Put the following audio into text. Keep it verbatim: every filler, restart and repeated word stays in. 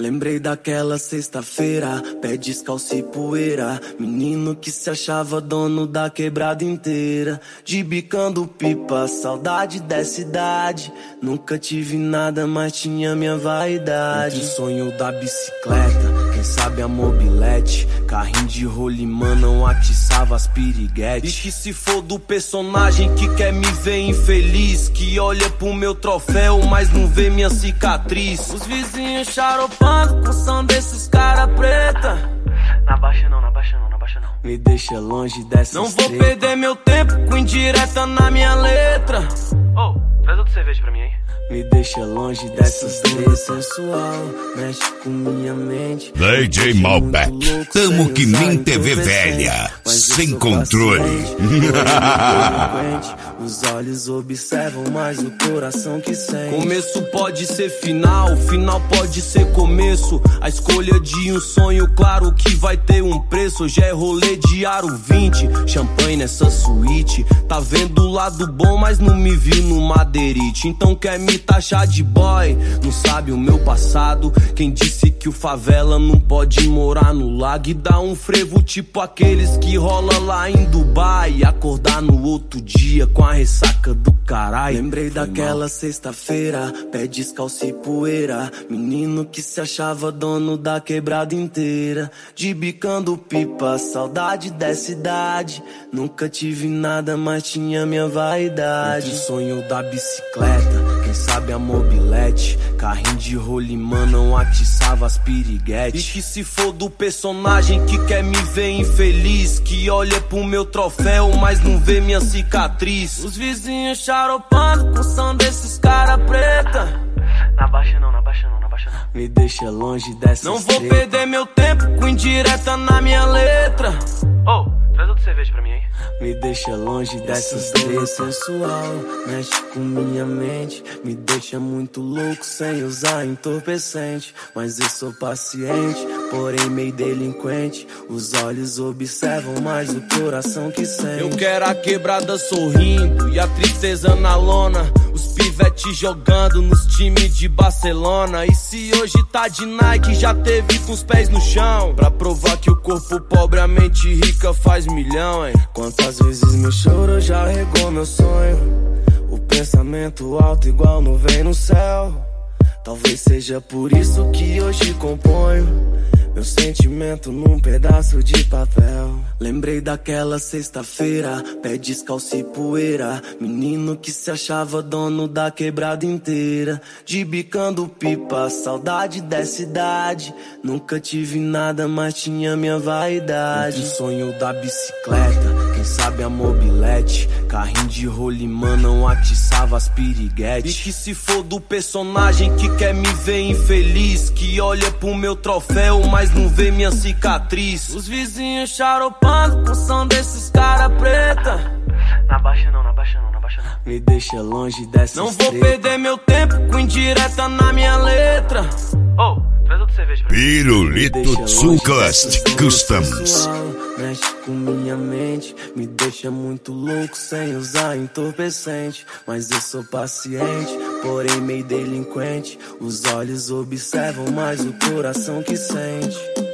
Lembrei daquela sexta-feira, pé descalço e poeira. Menino que se achava dono da quebrada inteira. De bicando pipa, saudade dessa idade. Nunca tive nada, mas tinha minha vaidade. Entre o sonho da bicicleta, quem sabe a mobilete. Carrinho de rolimã não atiçava as piriguetes. E que se for do personagem que quer me ver infeliz, que olha pro meu troféu, mas não vê minha cicatriz. Os vizinhos charopando com o som desses cara preta. Na baixa não, na baixa não, na baixa não. Me deixa longe dessa Não vou perder meu tempo com indireta na minha letra. Oh, traz outra cerveja pra mim, hein? Me deixa longe dessas três sensual, mexe com minha mente. D J Malbec, tamo que nem T V velha, sem controle. Os olhos observam, mas o coração que sente. Começo pode ser final, final pode ser começo. A escolha de um sonho, claro que vai ter um preço. Hoje é rolê de aro vinte, champanhe nessa suíte. Tá vendo o lado bom, mas não me viu no madeirite. Então quer me taxar de boy, não sabe o meu passado. Quem disse que o favela não pode morar no lago e dar um frevo tipo aqueles que rola lá em Dubai, e acordar no outro dia com a ressaca do caralho. Lembrei daquela sexta-feira, pé descalço e poeira. Menino que se achava dono da quebrada inteira. De bicando pipa, saudade dessa idade. Nunca tive nada, mas tinha minha vaidade. Entre o sonho da bicicleta, quem sabe a mobilete. Carrinho de rolimã não atiçava as piriguetes. E que se for do personagem que quer me ver infeliz, que olha pro meu troféu, mas não vê minha cicatriz. Os vizinhos charopando com o som desses cara preta. Na baixa não, na baixa não, na baixa não. Me deixa longe dessas Não vou perder meu tempo com indireta na minha letra. Oh, traz outra cerveja pra mim, hein? Me deixa longe dessas três sensual, mexe com minha mente. Me deixa muito louco sem usar entorpecente. Mas eu sou paciente, porém meio delinquente. Os olhos observam, mas o coração que sente. Eu quero a quebrada sorrindo e a tristeza na lona. Os pivetes jogando nos times de Barcelona. E se hoje tá de Nike, já teve com os pés no chão. Pra provar que o corpo pobre, a mente rica faz milhão, hein? Quantas vezes meu choro já regou meu sonho. O pensamento alto igual nuvem no céu. Talvez seja por isso que hoje componho meu sentimento num pedaço de papel. Lembrei daquela sexta-feira, pé descalço e poeira. Menino que se achava dono da quebrada inteira. De bicando pipa, saudade dessa idade. Nunca tive nada, mas tinha minha vaidade. Entre o sonho da bicicleta, quem sabe a mobilete. Carrinho de rolimã não atiçava as piriguetes. E que se for do personagem que quer me ver infeliz, que olha pro meu troféu, mas não vê minha cicatriz. Os vizinhos charopando com o som desses cara preta. Na baixa não, na baixa não, na baixa não. Me deixa longe dessas Não vou treta. perder meu tempo com indireta na minha letra. Oh, traz outra cerveja pra mim. Pirulito Tsucast Customs. Mexe com minha mente, me deixa muito louco sem usar entorpecente. Mas eu sou paciente, porém meio delinquente. Os olhos observam, mas o coração que sente.